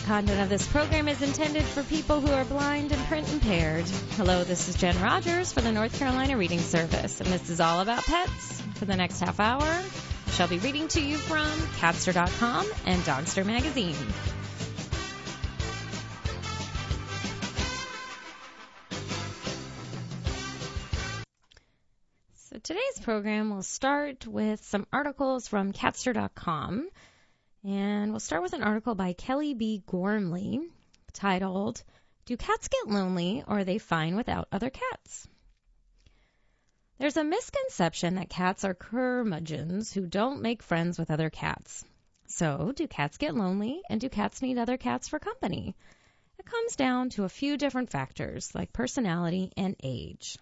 content of this program is intended for people who are blind and print impaired. Hello, this is Jen Rogers for the North Carolina Reading Service, and this is all about pets. For the next half hour, I shall be reading to you from Catster.com and Dogster Magazine. So today's program will start with some articles from Catster.com. And we'll start with an article by Kelly B. Gormley titled, Do Cats Get Lonely or Are They Fine Without Other Cats? There's a misconception that cats are curmudgeons who don't make friends with other cats. So, do cats get lonely and do cats need other cats for company? It comes down to a few different factors like personality and age.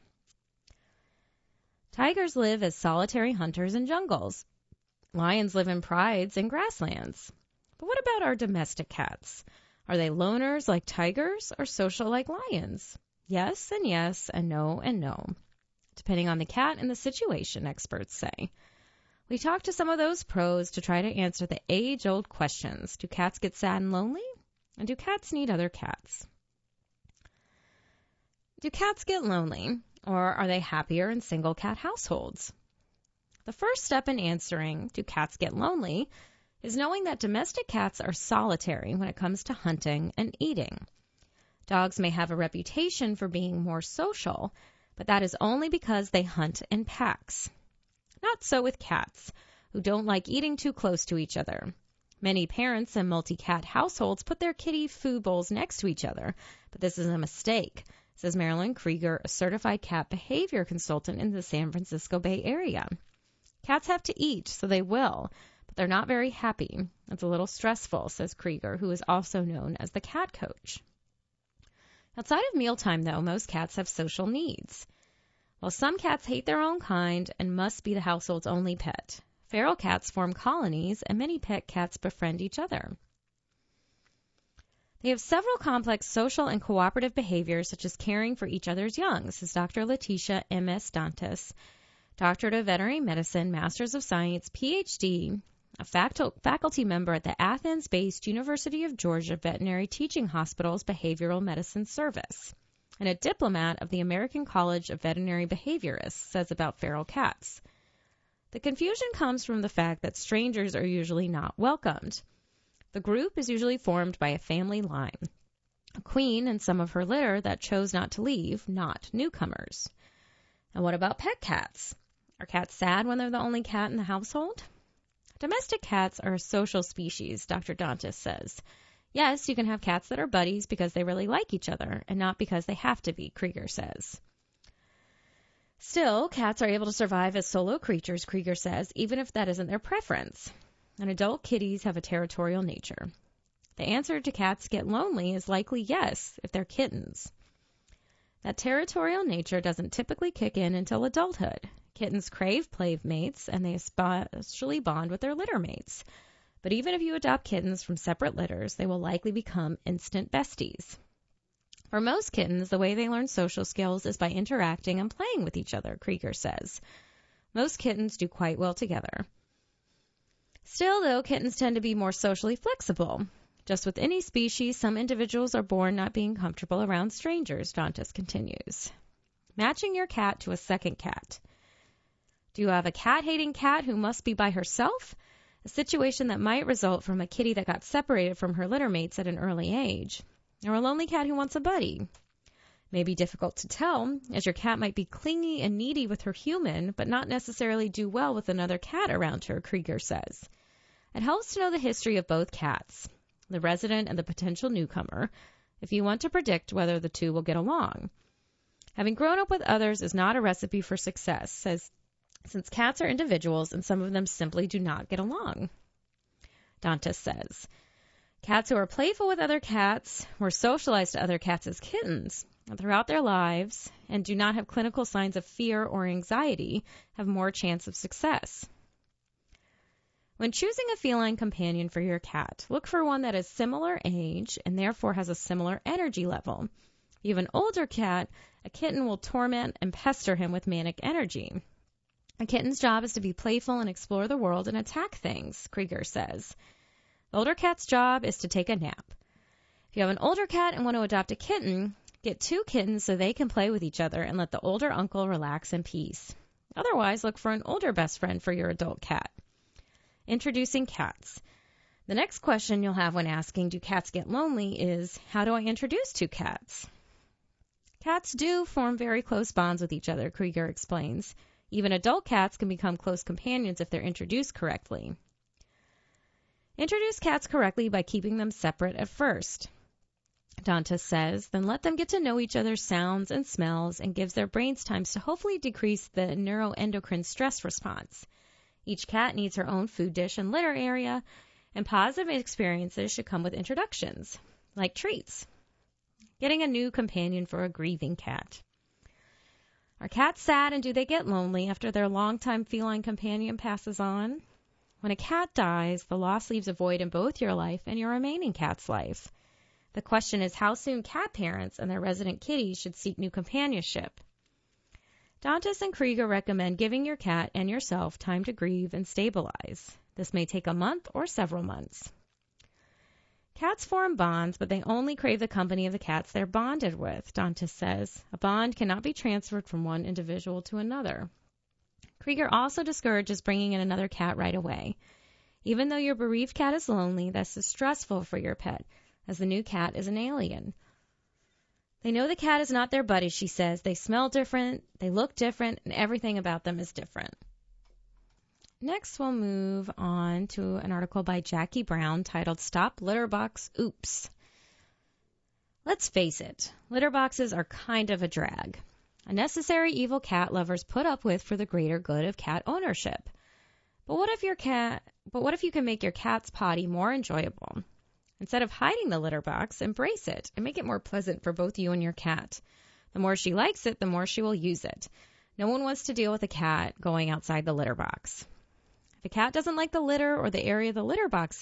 Tigers live as solitary hunters in jungles. Lions live in prides and grasslands. But what about our domestic cats? Are they loners like tigers or social like lions? Yes, and no, and no. Depending on the cat and the situation, experts say. We talked to some of those pros to try to answer the age-old questions. Do cats get sad and lonely? And do cats need other cats? Do cats get lonely, or are they happier in single cat households? The first step in answering, do cats get lonely, is knowing that domestic cats are solitary when it comes to hunting and eating. Dogs may have a reputation for being more social, but that is only because they hunt in packs. Not so with cats, who don't like eating too close to each other. Many parents in multi-cat households put their kitty food bowls next to each other, but this is a mistake, says Marilyn Krieger, a certified cat behavior consultant in the San Francisco Bay Area. Cats have to eat, so they will, but they're not very happy. It's a little stressful, says Krieger, who is also known as the cat coach. Outside of mealtime, though, most cats have social needs. While some cats hate their own kind and must be the household's only pet, feral cats form colonies, and many pet cats befriend each other. They have several complex social and cooperative behaviors, such as caring for each other's young, says Dr. Leticia M.S. Dantas, Doctorate of Veterinary Medicine, Masters of Science, Ph.D., a faculty member at the Athens-based University of Georgia Veterinary Teaching Hospital's Behavioral Medicine Service, and a diplomat of the American College of Veterinary Behaviorists, says about feral cats. The confusion comes from the fact that strangers are usually not welcomed. The group is usually formed by a family line, a queen and some of her litter that chose not to leave, not newcomers. And what about pet cats? Are cats sad when they're the only cat in the household? Domestic cats are a social species, Dr. Dantas says. Yes, you can have cats that are buddies because they really like each other, and not because they have to be, Krieger says. Still, cats are able to survive as solo creatures, Krieger says, even if that isn't their preference. And adult kitties have a territorial nature. The answer to cats get lonely is likely yes, if they're kittens. That territorial nature doesn't typically kick in until adulthood. Kittens crave playmates, and they especially bond with their litter mates. But even if you adopt kittens from separate litters, they will likely become instant besties. For most kittens, the way they learn social skills is by interacting and playing with each other, Krieger says. Most kittens do quite well together. Still, though, kittens tend to be more socially flexible. Just with any species, some individuals are born not being comfortable around strangers, Dantas continues. Matching your cat to a second cat. Do you have a cat-hating cat who must be by herself? A situation that might result from a kitty that got separated from her litter mates at an early age. Or a lonely cat who wants a buddy. It may be difficult to tell, as your cat might be clingy and needy with her human, but not necessarily do well with another cat around her, Krieger says. It helps to know the history of both cats, the resident and the potential newcomer, if you want to predict whether the two will get along. Having grown up with others is not a recipe for success, since cats are individuals and some of them simply do not get along. Dantas says, cats who are playful with other cats, were socialized to other cats as kittens, and throughout their lives, and do not have clinical signs of fear or anxiety, have more chance of success. When choosing a feline companion for your cat, look for one that is similar age and therefore has a similar energy level. If you have an older cat, a kitten will torment and pester him with manic energy. A kitten's job is to be playful and explore the world and attack things, Krieger says. The older cat's job is to take a nap. If you have an older cat and want to adopt a kitten, get 2 kittens so they can play with each other and let the older uncle relax in peace. Otherwise, look for an older best friend for your adult cat. Introducing cats. The next question you'll have when asking, do cats get lonely, is, how do I introduce 2 cats? Cats do form very close bonds with each other, Krieger explains. Even adult cats can become close companions if they're introduced correctly. Introduce cats correctly by keeping them separate at first. Dantas says, then let them get to know each other's sounds and smells and gives their brains times to hopefully decrease the neuroendocrine stress response. Each cat needs her own food dish and litter area, and positive experiences should come with introductions, like treats. Getting a new companion for a grieving cat. Are cats sad and do they get lonely after their longtime feline companion passes on? When a cat dies, the loss leaves a void in both your life and your remaining cat's life. The question is how soon cat parents and their resident kitties should seek new companionship. Dantas and Krieger recommend giving your cat and yourself time to grieve and stabilize. This may take a month or several months. Cats form bonds, but they only crave the company of the cats they're bonded with, Dantas says. A bond cannot be transferred from one individual to another. Krieger also discourages bringing in another cat right away. Even though your bereaved cat is lonely, this is stressful for your pet, as the new cat is an alien. They know the cat is not their buddy, she says. They smell different, they look different, and everything about them is different. Next, we'll move on to an article by Jackie Brown titled Stop Litterbox Oops. Let's face it, litter boxes are kind of a drag. A necessary evil cat lovers put up with for the greater good of cat ownership. But what if you can make your cat's potty more enjoyable? Instead of hiding the litter box, embrace it and make it more pleasant for both you and your cat. The more she likes it, the more she will use it. No one wants to deal with a cat going outside the litter box. If a cat doesn't like the litter or the area the litter box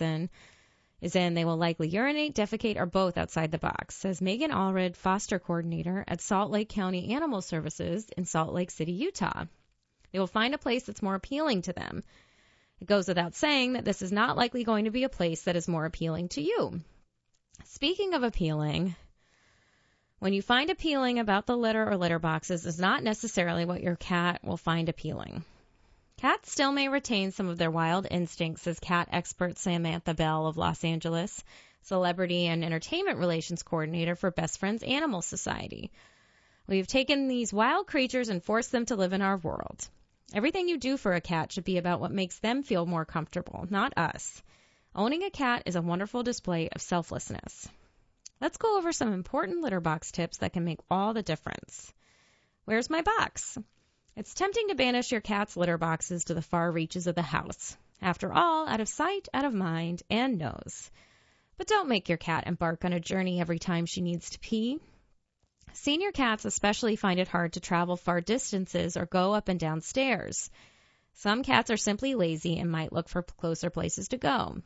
is in, they will likely urinate, defecate, or both outside the box, says Megan Allred, foster coordinator at Salt Lake County Animal Services in Salt Lake City, Utah. They will find a place that's more appealing to them. It goes without saying that this is not likely going to be a place that is more appealing to you. Speaking of appealing, when you find appealing about the litter or litter boxes is not necessarily what your cat will find appealing. Cats still may retain some of their wild instincts, says cat expert Samantha Bell of Los Angeles, celebrity and entertainment relations coordinator for Best Friends Animal Society. We've taken these wild creatures and forced them to live in our world. Everything you do for a cat should be about what makes them feel more comfortable, not us. Owning a cat is a wonderful display of selflessness. Let's go over some important litter box tips that can make all the difference. Where's my box? It's tempting to banish your cat's litter boxes to the far reaches of the house. After all, out of sight, out of mind, and nose. But don't make your cat embark on a journey every time she needs to pee. Senior cats especially find it hard to travel far distances or go up and down stairs. Some cats are simply lazy and might look for closer places to go.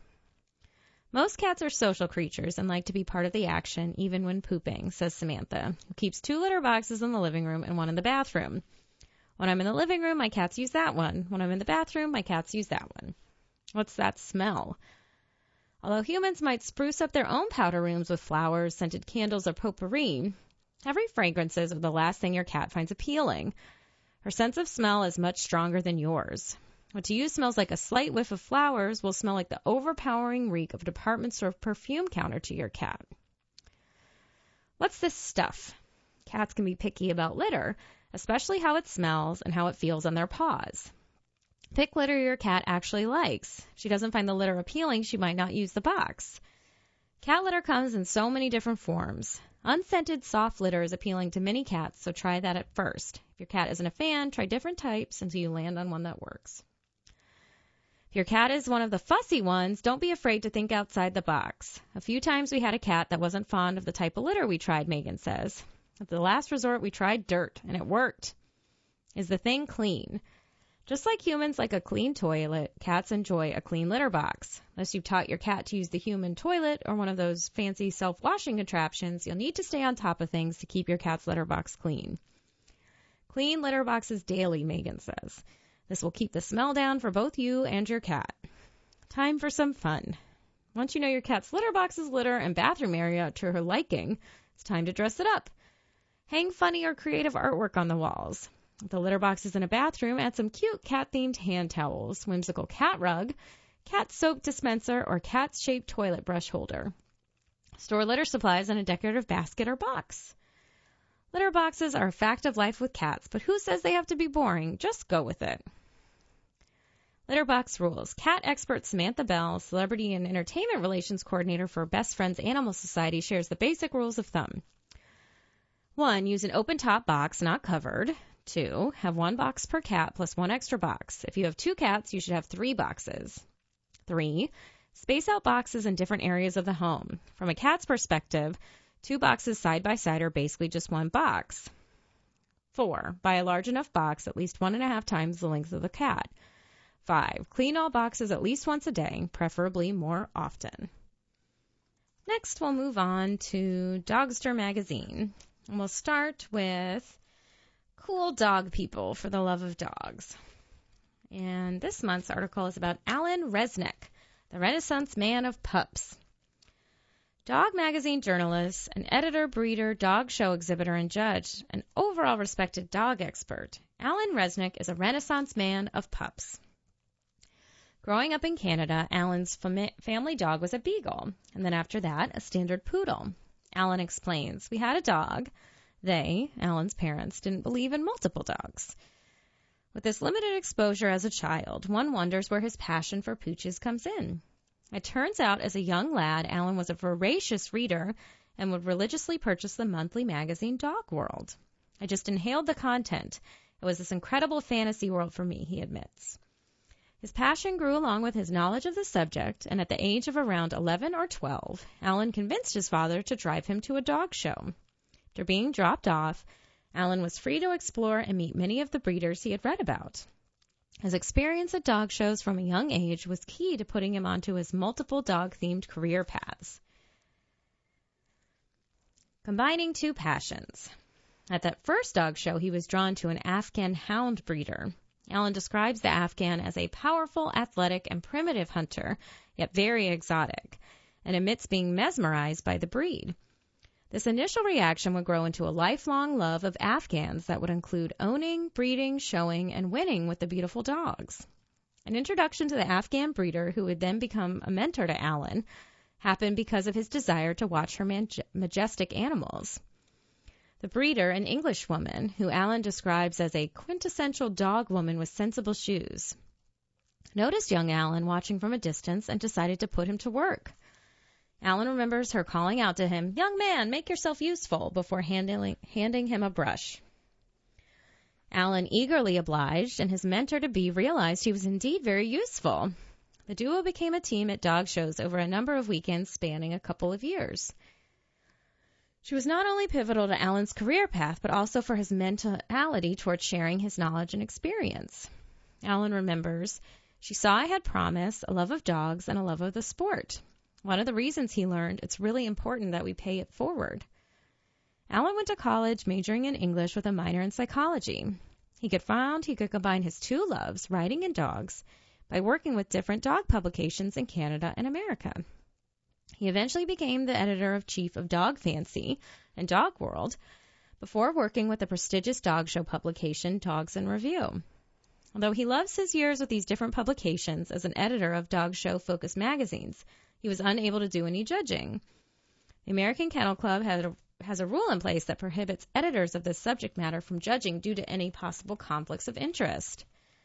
Most cats are social creatures and like to be part of the action, even when pooping, says Samantha, who keeps 2 litter boxes in the living room and 1 in the bathroom. When I'm in the living room, my cats use that one. When I'm in the bathroom, my cats use that one. What's that smell? Although humans might spruce up their own powder rooms with flowers, scented candles, or potpourri, heavy fragrances are the last thing your cat finds appealing. Her sense of smell is much stronger than yours. What to you smells like a slight whiff of flowers will smell like the overpowering reek of a department store perfume counter to your cat. What's this stuff? Cats can be picky about litter, especially how it smells and how it feels on their paws. Pick litter your cat actually likes. If she doesn't find the litter appealing, she might not use the box. Cat litter comes in so many different forms. Unscented soft litter is appealing to many cats, so try that at first. If your cat isn't a fan, try different types until you land on one that works. If your cat is one of the fussy ones, don't be afraid to think outside the box. A few times we had a cat that wasn't fond of the type of litter we tried, Megan says. At the last resort, we tried dirt, and it worked. Is the thing clean? Just like humans like a clean toilet, cats enjoy a clean litter box. Unless you've taught your cat to use the human toilet or one of those fancy self-washing contraptions, you'll need to stay on top of things to keep your cat's litter box clean. Clean litter boxes daily, Megan says. This will keep the smell down for both you and your cat. Time for some fun. Once you know your cat's litter box's litter and bathroom area to her liking, it's time to dress it up. Hang funny or creative artwork on the walls. If the litter box is in a bathroom, add some cute cat-themed hand towels, whimsical cat rug, cat soap dispenser, or cat-shaped toilet brush holder. Store litter supplies in a decorative basket or box. Litter boxes are a fact of life with cats, but who says they have to be boring? Just go with it. Litter box rules. Cat expert Samantha Bell, celebrity and entertainment relations coordinator for Best Friends Animal Society, shares the basic rules of thumb. 1. Use an open-top box, not covered. 2. Have one box per cat plus one extra box. If you have 2 cats, you should have 3 boxes. 3. Space out boxes in different areas of the home. From a cat's perspective, 2 boxes side by side are basically just one box. 4. Buy a large enough box, at least 1.5 times the length of the cat. 5. Clean all boxes at least once a day, preferably more often. Next, we'll move on to Dogster Magazine. And we'll start with cool dog people for the love of dogs. And this month's article is about Alan Resnick, the Renaissance man of pups. Dog magazine journalist, an editor, breeder, dog show exhibitor, and judge, an overall respected dog expert, Alan Resnick is a Renaissance man of pups. Growing up in Canada, Alan's family dog was a beagle, and then after that, a standard poodle. Alan explains, "We had a dog. They, Alan's parents, didn't believe in multiple dogs." With this limited exposure as a child, one wonders where his passion for pooches comes in. It turns out, as a young lad, Alan was a voracious reader and would religiously purchase the monthly magazine Dog World. "I just inhaled the content. It was this incredible fantasy world for me," he admits. His passion grew along with his knowledge of the subject, and at the age of around 11 or 12, Alan convinced his father to drive him to a dog show. After being dropped off, Alan was free to explore and meet many of the breeders he had read about. His experience at dog shows from a young age was key to putting him onto his multiple dog-themed career paths. Combining 2 passions. At that first dog show, he was drawn to an Afghan hound breeder. Alan describes the Afghan as a powerful, athletic, and primitive hunter, yet very exotic, and admits being mesmerized by the breed. This initial reaction would grow into a lifelong love of Afghans that would include owning, breeding, showing, and winning with the beautiful dogs. An introduction to the Afghan breeder, who would then become a mentor to Alan, happened because of his desire to watch her majestic animals. The breeder, an Englishwoman, who Alan describes as a quintessential dog woman with sensible shoes, noticed young Alan watching from a distance and decided to put him to work. Alan remembers her calling out to him, "Young man, make yourself useful," before handing him a brush. Alan eagerly obliged, and his mentor-to-be realized he was indeed very useful. The duo became a team at dog shows over a number of weekends spanning a couple of years. She was not only pivotal to Alan's career path, but also for his mentality towards sharing his knowledge and experience. Alan remembers, "She saw I had promise, a love of dogs, and a love of the sport. One of the reasons," he learned, "it's really important that we pay it forward." Alan went to college majoring in English with a minor in psychology. He found he could combine his 2 loves, writing and dogs, by working with different dog publications in Canada and America. He eventually became the editor-in-chief of Dog Fancy and Dog World before working with the prestigious dog show publication Dogs in Review. Although he loves his years with these different publications as an editor of dog show-focused magazines, he was unable to do any judging. The American Kennel Club has a rule in place that prohibits editors of this subject matter from judging due to any possible conflicts of interest.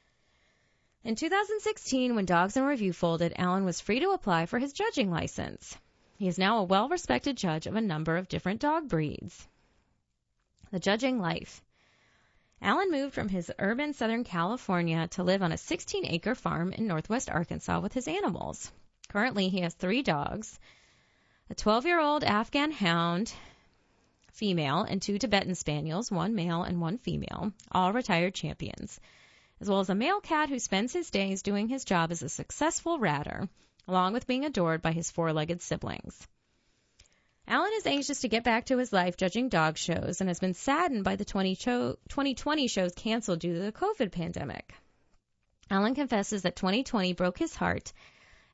In 2016, when Dogs in Review folded, Alan was free to apply for his judging license. He is now a well-respected judge of a number of different dog breeds. The judging life. Alan moved from his urban Southern California to live on a 16-acre farm in northwest Arkansas with his animals. Currently, he has 3 dogs, a 12-year-old Afghan hound, female, and 2 Tibetan spaniels, 1 male and 1 female, all retired champions, as well as a male cat who spends his days doing his job as a successful ratter, along with being adored by his 4-legged siblings. Alan is anxious to get back to his life judging dog shows and has been saddened by the 2020 shows canceled due to the COVID pandemic. Alan confesses that 2020 broke his heart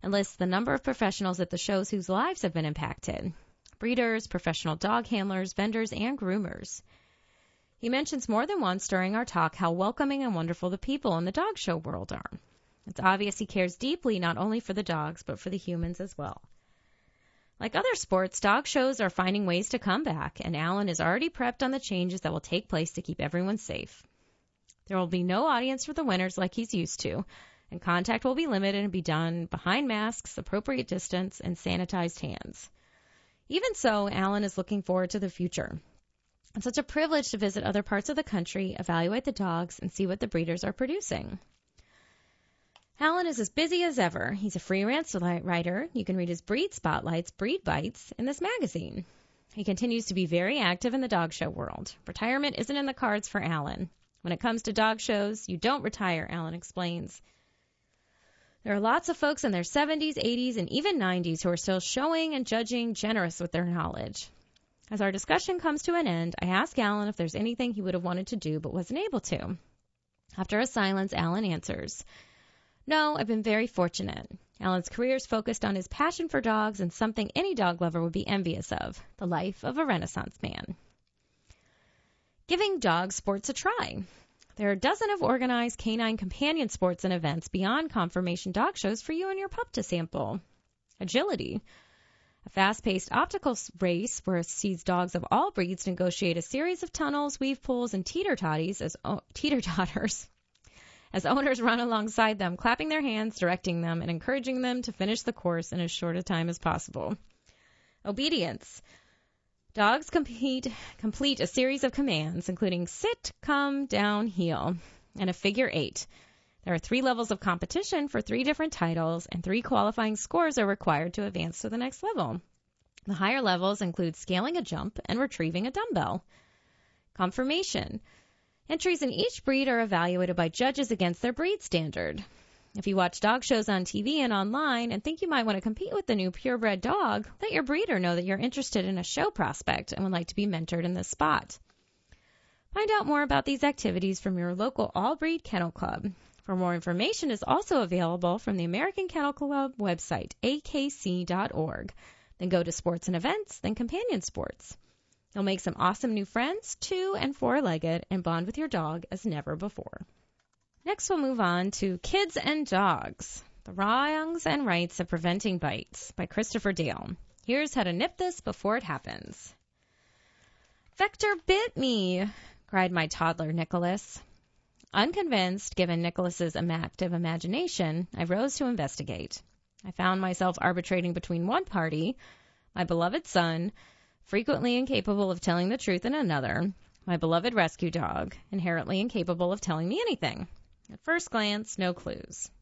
and lists the number of professionals at the shows whose lives have been impacted: breeders, professional dog handlers, vendors, and groomers. He mentions more than once during our talk how welcoming and wonderful the people in the dog show world are. It's obvious he cares deeply not only for the dogs, but for the humans as well. Like other sports, dog shows are finding ways to come back, and Alan is already prepped on the changes that will take place to keep everyone safe. There will be no audience for the winners like he's used to, and contact will be limited and be done behind masks, appropriate distance, and sanitized hands. Even so, Alan is looking forward to the future. It's such a privilege to visit other parts of the country, evaluate the dogs, and see what the breeders are producing. Alan is as busy as ever. He's a freelance writer. You can read his breed spotlights, Breed Bites, in this magazine. He continues to be very active in the dog show world. Retirement isn't in the cards for Alan. When it comes to dog shows, you don't retire, Alan explains. There are lots of folks in their 70s, 80s, and even 90s who are still showing and judging, generous with their knowledge. As our discussion comes to an end, I ask Alan if there's anything he would have wanted to do but wasn't able to. After a silence, Alan answers, "No, I've been very fortunate." Alan's career is focused on his passion for dogs and something any dog lover would be envious of, the life of a Renaissance man. Giving dog sports a try. There are a dozen of organized canine companion sports and events beyond conformation dog shows for you and your pup to sample. Agility. A fast-paced optical race where it sees dogs of all breeds negotiate a series of tunnels, weave pools, and teeter-totters as owners run alongside them, clapping their hands, directing them, and encouraging them to finish the course in as short a time as possible. Obedience. Dogs complete a series of commands, including sit, come, down, heel, and a figure 8. There are 3 levels of competition for 3 different titles, and 3 qualifying scores are required to advance to the next level. The higher levels include scaling a jump and retrieving a dumbbell. Conformation. Entries in each breed are evaluated by judges against their breed standard. If you watch dog shows on TV and online and think you might want to compete with the new purebred dog, let your breeder know that you're interested in a show prospect and would like to be mentored in this spot. Find out more about these activities from your local all-breed kennel club. For more information is also available from the American Kennel Club website, akc.org. Then go to sports and events, then companion sports. You'll make some awesome new friends, 2- and 4-legged, and bond with your dog as never before. Next, we'll move on to Kids and Dogs, The Wrongs and Rights of Preventing Bites by Christopher Dale. Here's how to nip this before it happens. "Vector bit me," cried my toddler, Nicholas. Unconvinced, given Nicholas's active imagination, I rose to investigate. I found myself arbitrating between one party, my beloved son, frequently incapable of telling the truth, and another, my beloved rescue dog, inherently incapable of telling me anything. At first glance, no clues.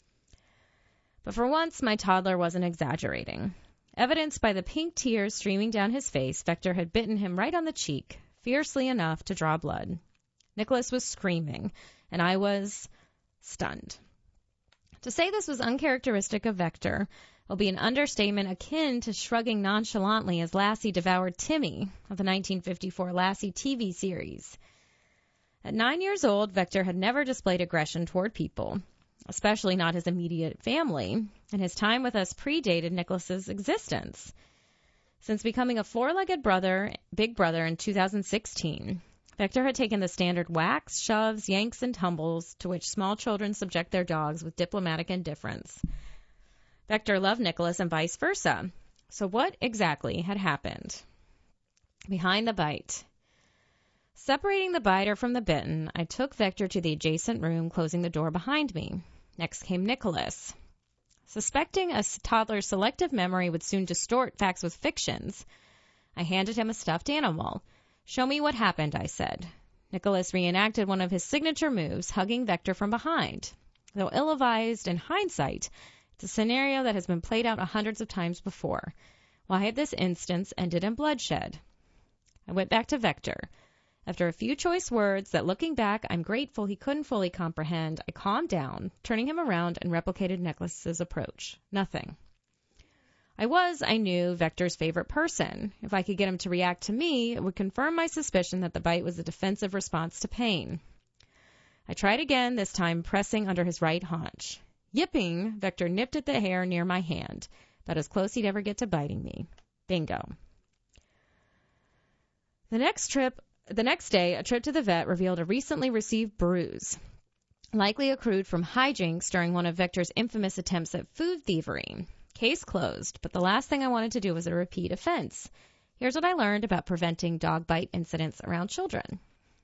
But for once, my toddler wasn't exaggerating. Evidenced by the pink tears streaming down his face, Vector had bitten him right on the cheek, fiercely enough to draw blood. Nicholas was screaming, and I was stunned. To say this was uncharacteristic of Vector will be an understatement akin to shrugging nonchalantly as Lassie devoured Timmy of the 1954 Lassie TV series. At 9 years old, Vector had never displayed aggression toward people, especially not his immediate family, and his time with us predated Nicholas's existence. Since becoming a 4-legged big brother in 2016, Vector had taken the standard whacks, shoves, yanks, and tumbles to which small children subject their dogs with diplomatic indifference. Vector loved Nicholas and vice versa. So what exactly had happened? Behind the bite. Separating the biter from the bitten, I took Vector to the adjacent room, closing the door behind me. Next came Nicholas. Suspecting a toddler's selective memory would soon distort facts with fictions, I handed him a stuffed animal. "Show me what happened," I said. Nicholas reenacted one of his signature moves, hugging Vector from behind. Though ill-advised in hindsight, it's a scenario that has been played out hundreds of times before. Why had this instance ended in bloodshed? I went back to Vector. After a few choice words that, looking back, I'm grateful he couldn't fully comprehend, I calmed down, turning him around and replicated Nicholas's approach. Nothing. I knew, Vector's favorite person. If I could get him to react to me, it would confirm my suspicion that the bite was a defensive response to pain. I tried again, this time pressing under his right haunch. Yipping, Vector nipped at the hair near my hand, about as close he'd ever get to biting me. Bingo. The next day, a trip to the vet revealed a recently received bruise, likely accrued from hijinks during one of Vector's infamous attempts at food thievery. Case closed, but the last thing I wanted to do was a repeat offense. Here's what I learned about preventing dog bite incidents around children.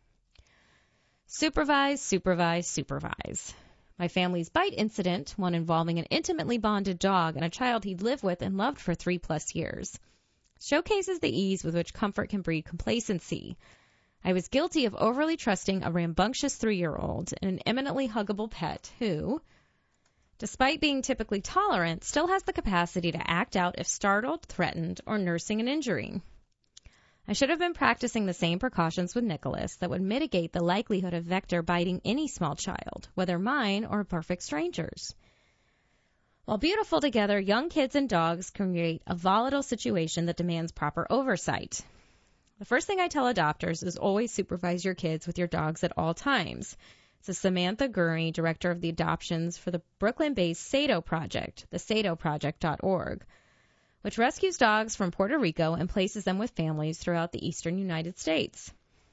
Supervise, supervise, supervise. My family's bite incident, one involving an intimately bonded dog and a child he'd lived with and loved for 3+ years, showcases the ease with which comfort can breed complacency. I was guilty of overly trusting a rambunctious 3-year-old in an eminently huggable pet who, despite being typically tolerant, still has the capacity to act out if startled, threatened, or nursing an injury. I should have been practicing the same precautions with Nicholas that would mitigate the likelihood of Vector biting any small child, whether mine or a perfect stranger's. While beautiful together, young kids and dogs can create a volatile situation that demands proper oversight. The first thing I tell adopters is always supervise your kids with your dogs at all times. This is Samantha Gurry, director of the adoptions for the Brooklyn-based Sado Project, the sadoproject.org, which rescues dogs from Puerto Rico and places them with families throughout the eastern United States.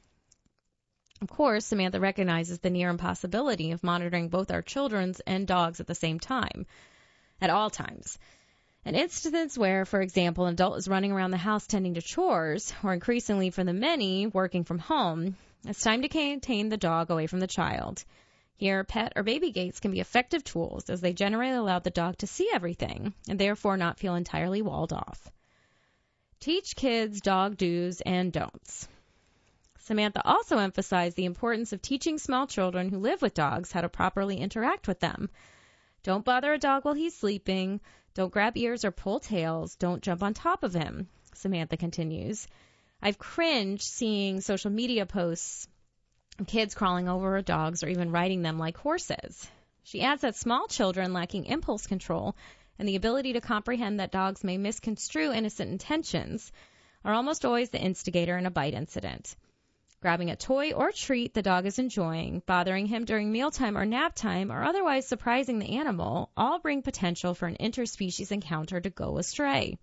Of course, Samantha recognizes the near impossibility of monitoring both our children's and dogs at the same time, at all times. An instance where, for example, an adult is running around the house tending to chores, or increasingly for the many working from home, it's time to contain the dog away from the child. Here, pet or baby gates can be effective tools as they generally allow the dog to see everything and therefore not feel entirely walled off. Teach kids dog do's and don'ts. Samantha also emphasized the importance of teaching small children who live with dogs how to properly interact with them. Don't bother a dog while he's sleeping. Don't grab ears or pull tails. Don't jump on top of him, Samantha continues. I've cringed seeing social media posts of kids crawling over dogs or even riding them like horses. She adds that small children lacking impulse control and the ability to comprehend that dogs may misconstrue innocent intentions are almost always the instigator in a bite incident. Grabbing a toy or treat the dog is enjoying, bothering him during mealtime or nap time, or otherwise surprising the animal all bring potential for an interspecies encounter to go astray.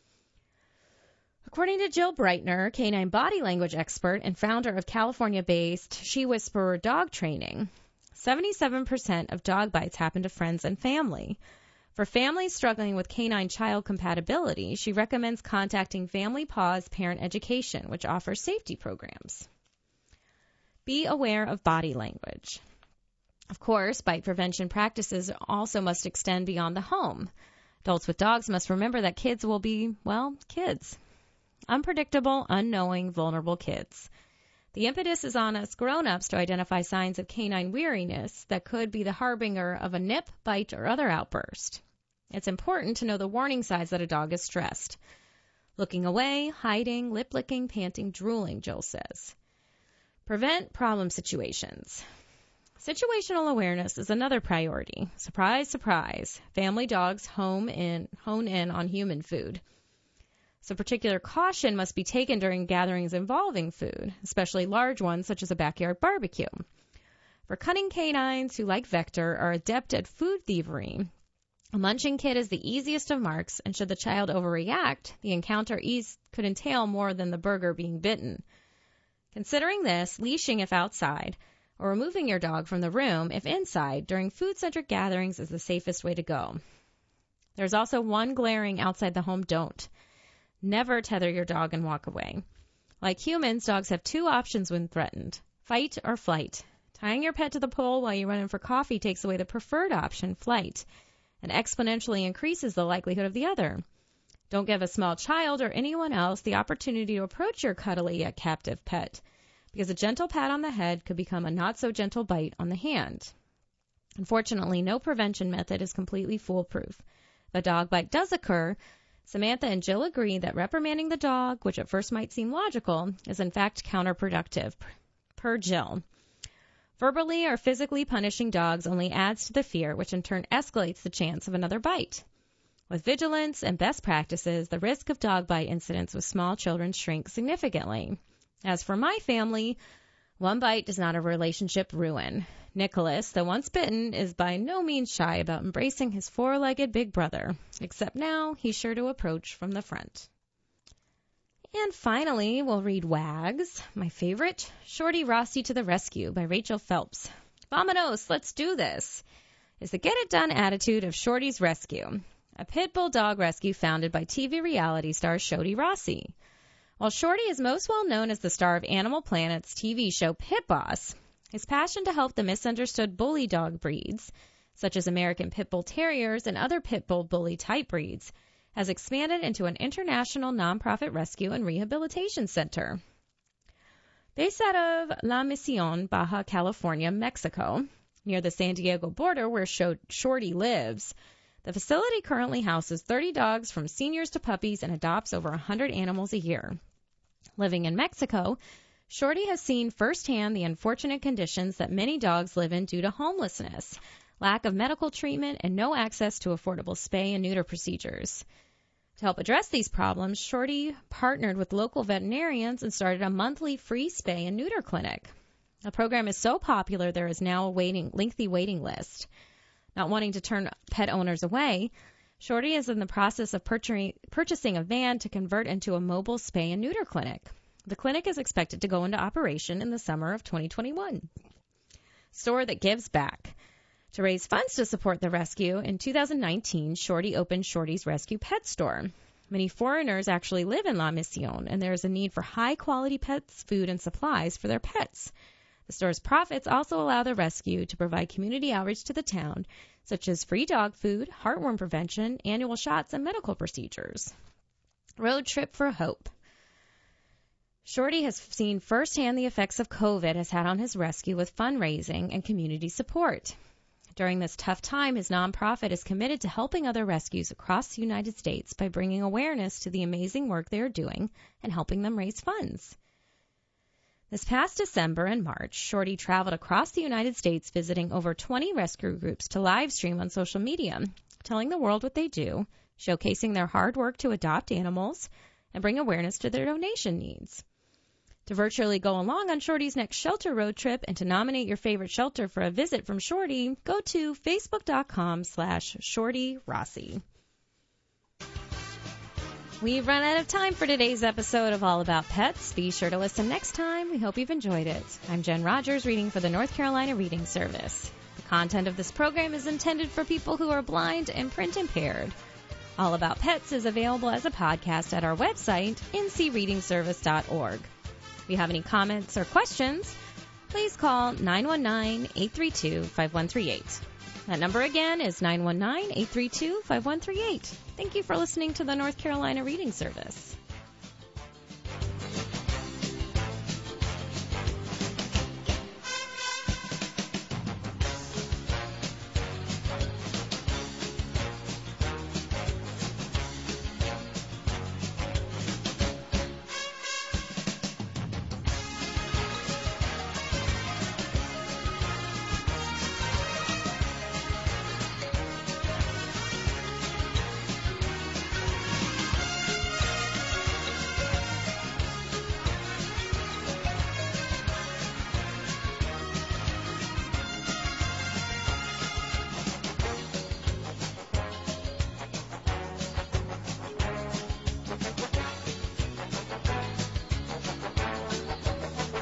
According to Jill Breitner, canine body language expert and founder of California-based She Whisperer Dog Training, 77% of dog bites happen to friends and family. For families struggling with canine-child compatibility, she recommends contacting Family Paws Parent Education, which offers safety programs. Be aware of body language. Of course, bite prevention practices also must extend beyond the home. Adults with dogs must remember that kids will be, well, kids. Unpredictable, unknowing, vulnerable kids. The impetus is on us grown-ups to identify signs of canine weariness that could be the harbinger of a nip, bite, or other outburst. It's important to know the warning signs that a dog is stressed. Looking away, hiding, lip-licking, panting, drooling, Jill says. Prevent problem situations. Situational awareness is another priority. Surprise, surprise. Family dogs hone in on human food. So particular caution must be taken during gatherings involving food, especially large ones such as a backyard barbecue. For cunning canines who, like Vector, are adept at food thievery, a munching kid is the easiest of marks, and should the child overreact, the encounter could entail more than the burger being bitten. Considering this, leashing if outside, or removing your dog from the room if inside during food-centric gatherings is the safest way to go. There's also one glaring outside the home don't. Never tether your dog and walk away. Like humans, dogs have two options when threatened, fight or flight. Tying your pet to the pole while you run in for coffee takes away the preferred option, flight, and exponentially increases the likelihood of the other. Don't give a small child or anyone else the opportunity to approach your cuddly yet captive pet, because a gentle pat on the head could become a not-so-gentle bite on the hand. Unfortunately, no prevention method is completely foolproof. If a dog bite does occur, Samantha and Jill agree that reprimanding the dog, which at first might seem logical, is in fact counterproductive, per Jill. Verbally or physically punishing dogs only adds to the fear, which in turn escalates the chance of another bite. With vigilance and best practices, the risk of dog bite incidents with small children shrinks significantly. As for my family, one bite does not a relationship ruin. Nicholas, the once bitten, is by no means shy about embracing his four-legged big brother, except now he's sure to approach from the front. And finally, we'll read Wags, my favorite, Shorty Rossi to the Rescue by Rachel Phelps. Vamonos, let's do this, is the get-it-done attitude of Shorty's Rescue, a pit bull dog rescue founded by TV reality star Shorty Rossi. While Shorty is most well known as the star of Animal Planet's TV show Pit Boss, his passion to help the misunderstood bully dog breeds, such as American Pit Bull Terriers and other Pit Bull bully type breeds, has expanded into an international nonprofit rescue and rehabilitation center. Based out of La Misión, Baja California, Mexico, near the San Diego border where Shorty lives, the facility currently houses 30 dogs from seniors to puppies and adopts over 100 animals a year. Living in Mexico, Shorty has seen firsthand the unfortunate conditions that many dogs live in due to homelessness, lack of medical treatment, and no access to affordable spay and neuter procedures. To help address these problems, Shorty partnered with local veterinarians and started a monthly free spay and neuter clinic. The program is so popular there is now a lengthy waiting list. Not wanting to turn pet owners away, Shorty is in the process of purchasing a van to convert into a mobile spay and neuter clinic. The clinic is expected to go into operation in the summer of 2021. Store that gives back. To raise funds to support the rescue, in 2019, Shorty opened Shorty's Rescue Pet Store. Many foreigners actually live in La Misión, and there is a need for high-quality pets, food, and supplies for their pets. The store's profits also allow the rescue to provide community outreach to the town, such as free dog food, heartworm prevention, annual shots, and medical procedures. Road Trip for Hope. Shorty has seen firsthand the effects of COVID has had on his rescue with fundraising and community support. During this tough time, his nonprofit is committed to helping other rescues across the United States by bringing awareness to the amazing work they are doing and helping them raise funds. This past December and March, Shorty traveled across the United States visiting over 20 rescue groups to live stream on social media, telling the world what they do, showcasing their hard work to adopt animals, and bring awareness to their donation needs. To virtually go along on Shorty's next shelter road trip and to nominate your favorite shelter for a visit from Shorty, go to facebook.com/ShortyRossi. We've run out of time for today's episode of All About Pets. Be sure to listen next time. We hope you've enjoyed it. I'm Jen Rogers, reading for the North Carolina Reading Service. The content of this program is intended for people who are blind and print impaired. All About Pets is available as a podcast at our website, ncreadingservice.org. If you have any comments or questions, please call 919-832-5138. That number again is 919-832-5138. Thank you for listening to the North Carolina Reading Service.